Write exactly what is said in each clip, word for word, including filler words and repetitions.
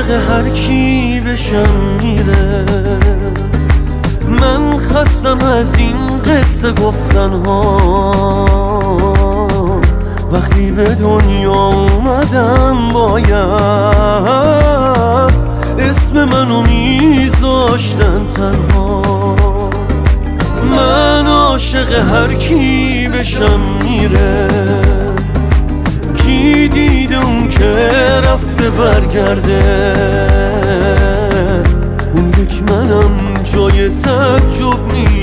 عاشق هر کی بشم میره. من خستم از این قصه گفتن ها، وقتی به دنیا اومدم باید اسم منو میذاشتن تنها. من عاشق هر کی بشم میره، کی دیده اون که رفته برگرده. اون یک منم جای تعجب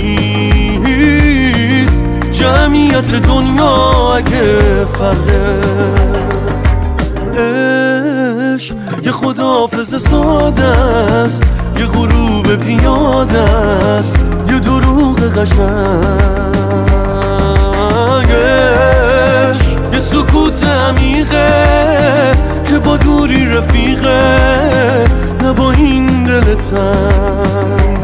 نیست، جمعیت دنیا اگه فرده. عشق یه خداحافظ ساده است، یه غروب پیاده است، یه دروغ قشنگش، یه سکوت عمیقه که با دوری رفیقه، نه با این دل تنگ.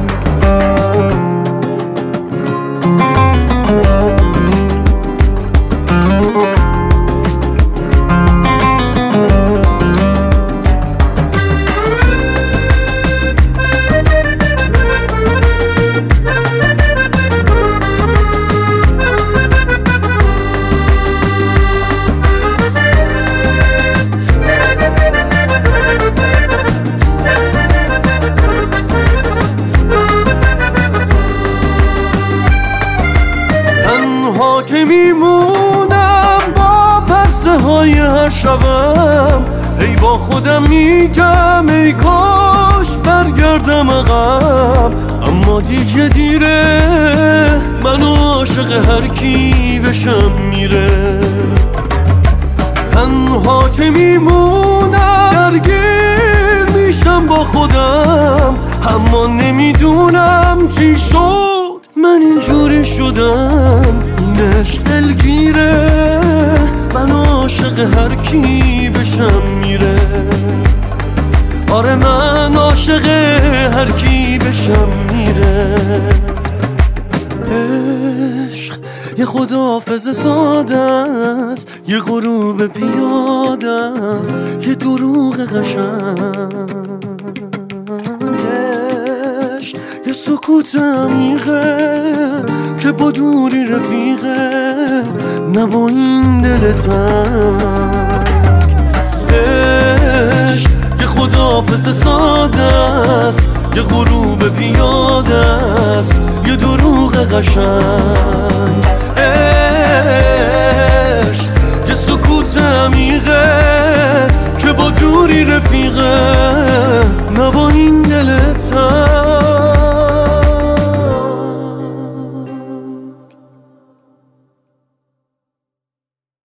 که میمونم با پرسه های هر شبم، ای با خودم میگم ای کاش برگردم عقب. اما دیگه دیره، من عاشق هر کی بشم میره. تنها که میمونم درگیر میشم با خودم، اما نمیدونم چی شد من اینجوری شدم. این عشق دلگیره، من عاشق هر کی بشم میره. آره من عاشق هر کی بشم میره. عشق یه خداحافظ ساده است، یه غروب پیاده است، یه دروغ قشنگش، یه سکوت عمیقه که با دوری رفیقه، نه با این دل تنگ. عشق یه خداحافظ ساده است، یه غروب پیاده است، یه دروغ قشنگ. عشق یه سکوت عمیقه که با دوری رفیقه، نه با این دل تنگ.